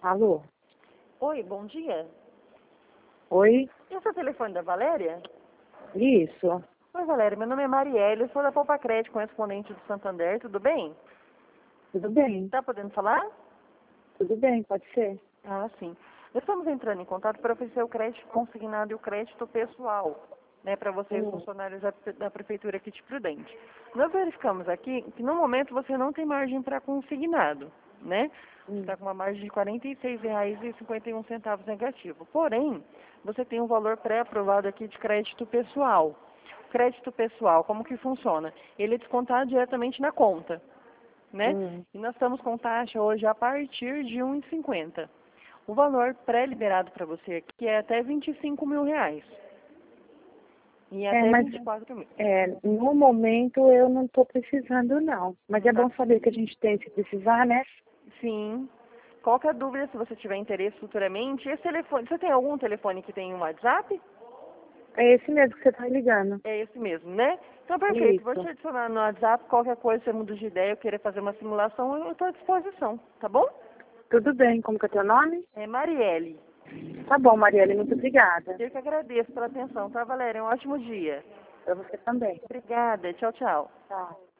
Alô? Oi, bom dia. Oi? Esse é o telefone da Valéria? Isso. Oi, Valéria, meu nome é Marielle, eu sou da Poupa Crédito, correspondente do Santander, tudo bem? Tudo bem? Tá podendo falar? Tudo bem, pode ser. Ah, sim. Estamos entrando em contato para oferecer o crédito consignado e o crédito pessoal, né, para vocês, funcionários da Prefeitura aqui de Prudente. Nós verificamos aqui que no momento você não tem margem para consignado, né? Você está com uma margem de R$ 46,51 negativo. Porém, você tem um valor pré-aprovado aqui de crédito pessoal. Crédito pessoal, como que funciona? Ele é descontado diretamente na conta, né? E nós estamos com taxa hoje a partir de R$ 1,50. O valor pré-liberado para você aqui é até R$ 25.000. E até Mas 24 mil. no momento eu não estou precisando não. Mas é bom saber que a gente tem se precisar, né? Sim. Qualquer dúvida, se você tiver interesse futuramente, esse telefone, você tem algum telefone que tem um WhatsApp? É esse mesmo que você está ligando. É esse mesmo, né? Então, perfeito. Vou te Isso. adicionar no WhatsApp. Qualquer coisa, você muda de ideia, eu querer fazer uma simulação, eu estou à disposição, tá bom? Tudo bem. Como que é teu nome? É Marielle. Tá bom, Marielle. Muito obrigada. Eu que agradeço pela atenção, tá, Valéria? Um ótimo dia. Para você também. Obrigada. Tchau, tchau. Tchau.